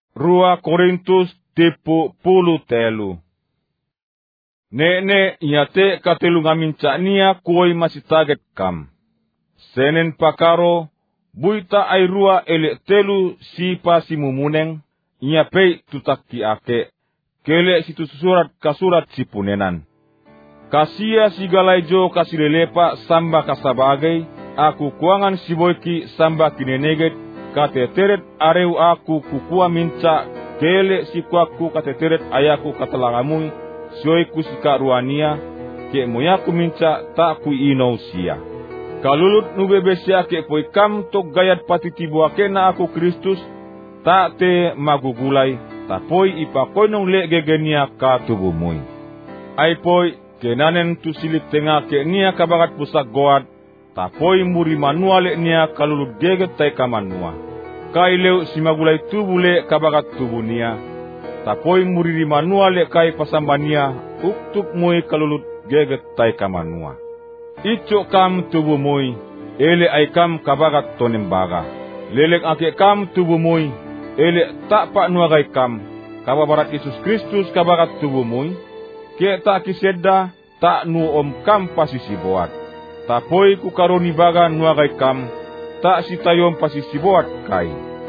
2 Korintus 10:3. Nene iate katelu ngaminca nia kuoi masih taget kam. Senen pakaro buita airua ele telu sipa simumuneng ia pei tutaki ake kele situ surat kasurat sipunenan. Kasia sigalaijo kasilelepa samba kasabagai aku kuangan siboiki samba kineneget kateteret areu aku kukua minca kele sikuaku kateteret ayaku katalangamui sioiku sikaruania ke moyaku minca tak ku inousia. Kalulut nubebesia ke poikam tok gayat patitibu akena aku Kristus tak te magugulai tapoi ipakoinong le gegenia ka tubumui. Ai poi kenanen tu silip tengah ke nia kabagat pusak goat tapoi muri manua le nia kalulut geget tai kamanua. Kai leu simagulai tubule kabagat tubunia tapoi muri manua le kai pasambania uktuk mui kalulut geget tai kamanua. Ico kam tubumui ele ai kam kabagat tonembaga. Lelek ake kam tubumui ele tak pak nuagai kam kababarat Yesus Kristus kabagat tubumui ke tak kisedda tak nu om kam pasisi boat. Tapoi ku karoni baga nuagai kam tak sitayom pasisi boat kai.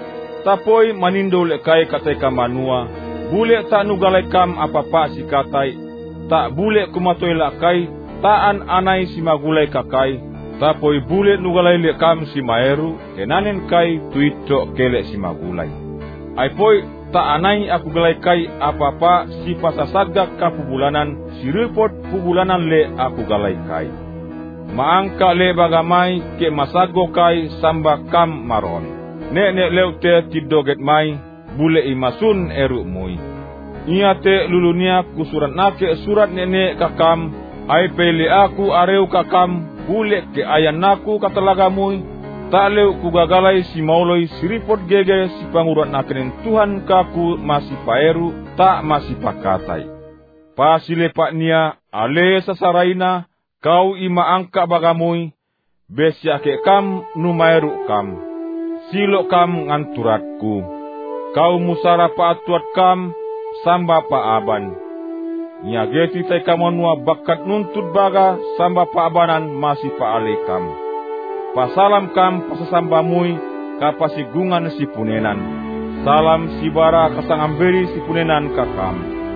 Tapoi manindo le kai katai kamanua bule tak nugalai kam apa-apa si katai tak bule kumatoi la kai taan anai si magulai kakai tapoi bule nugalai le kam si maeru kenanen kai tuito kele si magulai. Ai poi ta anai aku galai kai apa-apa si pasasagak ka pubulanan si report pubulanan le aku galai kai. Maangka le bagamai ke masago kai samba kam maron. Nek leute tidoget mai bule imasun eru mui. Ia te lulunia kusurat nake surat nene kakam ai pele aku areu kakam bule ke ayan naku katalagamui. Tak leu kugagalai si mauloi siripot gege si pangurat nakenen Tuhan kaku masih paeru tak masih pakatai. Pasile pak nia ale sasaraina kau ima angka bagamui besiake kam numaeru kam. Silo kam nganturatku. Kau musara pa atuat kam samba pa aban. Nia geti tai kamanua bakat nuntut baga samba pa abanan masih pa alekam. Pasalam kam pasasambamui kapasigungan si punenan. Salam sibara kasangamberi si punenan kakam.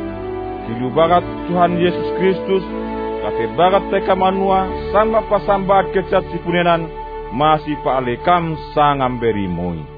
Silu bagat Tuhan Yesus Kristus kate bagat teka manua samba pasambat kecat si punenan masih pa alekam sangamberi mui.